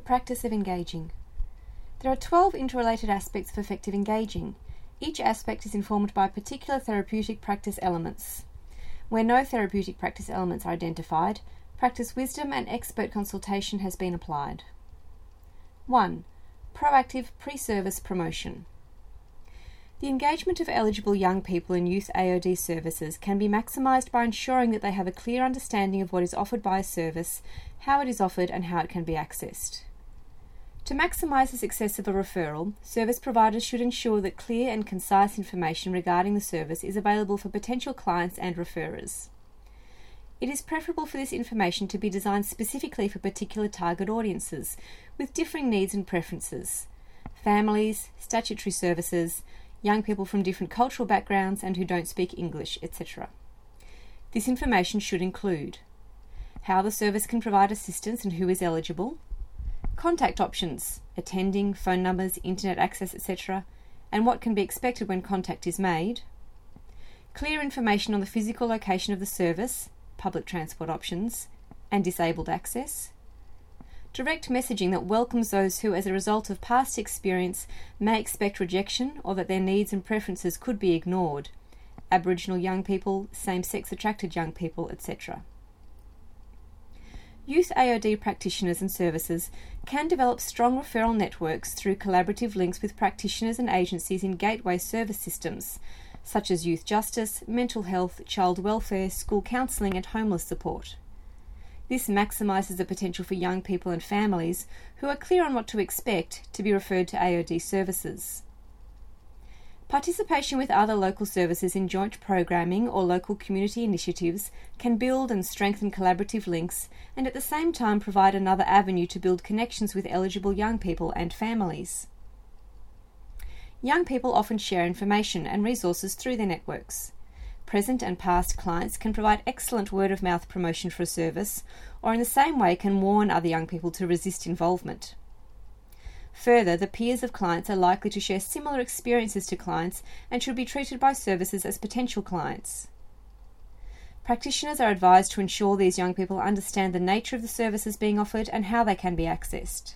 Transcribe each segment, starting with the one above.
practice of engaging. There are 12 interrelated aspects of effective engaging. Each aspect is informed by particular therapeutic practice elements. Where no therapeutic practice elements are identified, practice wisdom and expert consultation has been applied. 1. Proactive pre-service promotion. The engagement of eligible young people in youth AOD services can be maximised by ensuring that they have a clear understanding of what is offered by a service, how it is offered and how it can be accessed. To maximise the success of a referral, service providers should ensure that clear and concise information regarding the service is available for potential clients and referrers. It is preferable for this information to be designed specifically for particular target audiences, with differing needs and preferences: families, statutory services, young people from different cultural backgrounds and who don't speak English, etc. This information should include how the service can provide assistance and who is eligible, contact options, attending, phone numbers, internet access, etc., and what can be expected when contact is made, clear information on the physical location of the service, public transport options, and disabled access, direct messaging that welcomes those who, as a result of past experience, may expect rejection or that their needs and preferences could be ignored, Aboriginal young people, same-sex attracted young people, etc. Youth AOD practitioners and services can develop strong referral networks through collaborative links with practitioners and agencies in gateway service systems, such as youth justice, mental health, child welfare, school counselling and homeless support. This maximises the potential for young people and families who are clear on what to expect to be referred to AOD services. Participation with other local services in joint programming or local community initiatives can build and strengthen collaborative links and at the same time provide another avenue to build connections with eligible young people and families. Young people often share information and resources through their networks. Present and past clients can provide excellent word-of-mouth promotion for a service, or in the same way can warn other young people to resist involvement. Further, the peers of clients are likely to share similar experiences to clients and should be treated by services as potential clients. Practitioners are advised to ensure these young people understand the nature of the services being offered and how they can be accessed.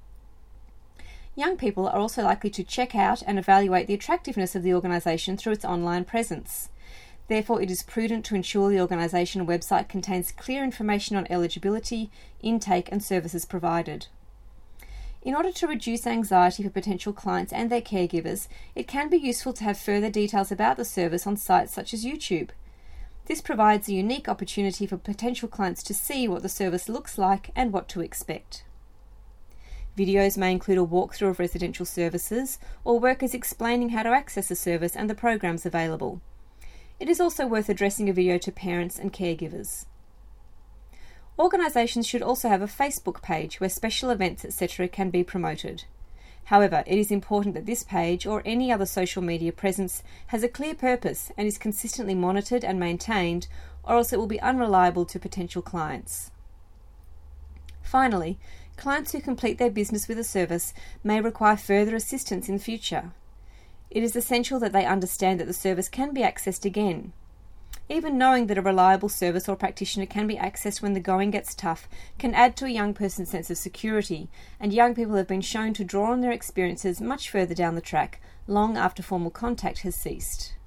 Young people are also likely to check out and evaluate the attractiveness of the organisation through its online presence. Therefore, it is prudent to ensure the organisation website contains clear information on eligibility, intake and services provided. In order to reduce anxiety for potential clients and their caregivers, it can be useful to have further details about the service on sites such as YouTube. This provides a unique opportunity for potential clients to see what the service looks like and what to expect. Videos may include a walkthrough of residential services or workers explaining how to access a service and the programs available. It is also worth addressing a video to parents and caregivers. Organisations should also have a Facebook page where special events, etc. can be promoted. However, it is important that this page or any other social media presence has a clear purpose and is consistently monitored and maintained, or else it will be unreliable to potential clients. Finally, clients who complete their business with a service may require further assistance in future. It is essential that they understand that the service can be accessed again. Even knowing that a reliable service or practitioner can be accessed when the going gets tough can add to a young person's sense of security, and young people have been shown to draw on their experiences much further down the track, long after formal contact has ceased.